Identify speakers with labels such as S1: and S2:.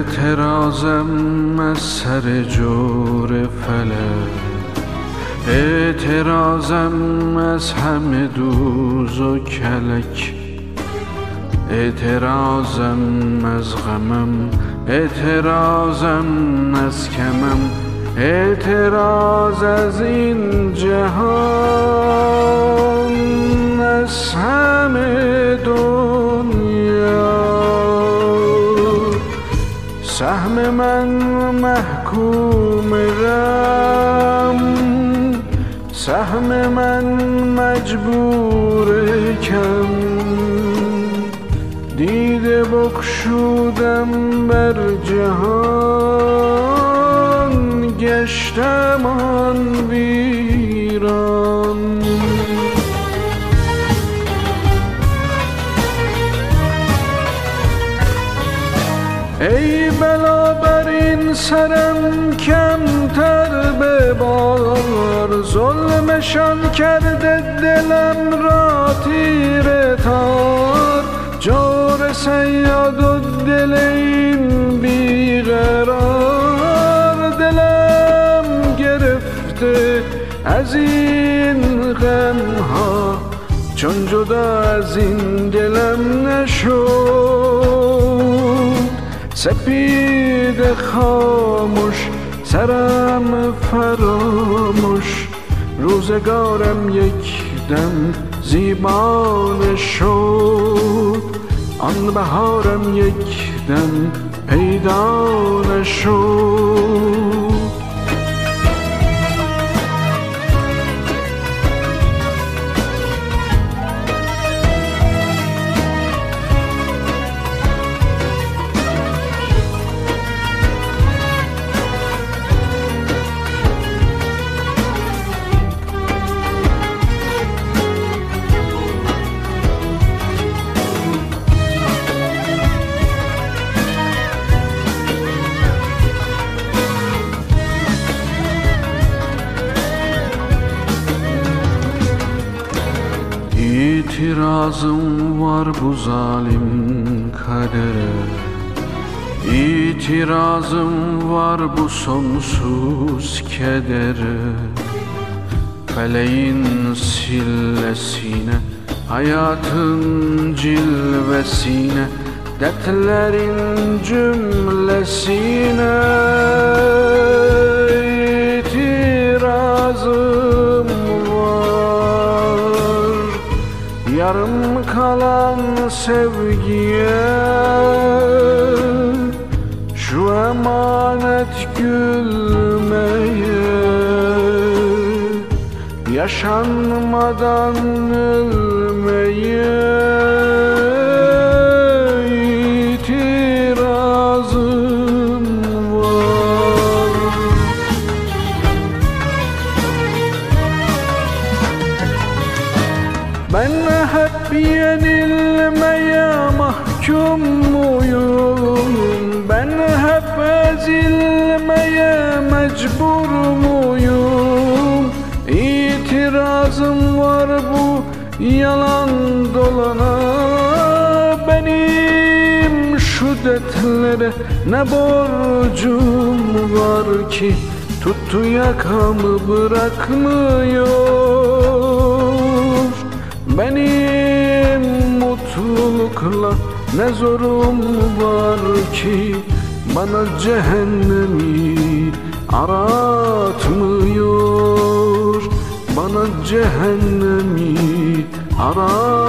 S1: اعتراضم از سر جور فلک، اعتراضم از همه دوز و کلک، اعتراضم از غمم، اعتراضم از کمم، اعتراض از این جهان، از همه دنیا. سهم من محکوم غم، سهم من مجبور کم، دیده بگشودم بر جهان، گشتم آن ویران. ای بلا بر این سرم کمتر ببار، ظلمشان کرده دلم را تیره تار. جور صیاد و دل این بیقرار، دلم گرفته از این غمها، چون جدا از این دلم نشد. سپید خاموش سرم فراموش، روزگارم یک دم زیبا نشد. آن بهارم یک دم پیدا نشد. İtirazım var bu zalim kadere, İtirazım var bu sonsuz kedere. Feleğin sillesine, hayatın cilvesine, dertlerin cümlesine itirazım var. Yarım kalan sevgiye, şu emanet gülmeye, yaşanmadan ölmeye itirazım var. Ben hep yenilmeye mahkum muyum? Ben hep ezilmeye mecbur muyum? İtirazım var bu yalan dolana. Benim şu dertlere ne borcum var ki, tuttu yakamı bırakmıyor. Benim mutlulukla ne zorum var ki, bana cehennemi aratmıyor. Bana cehennemi aratmıyor.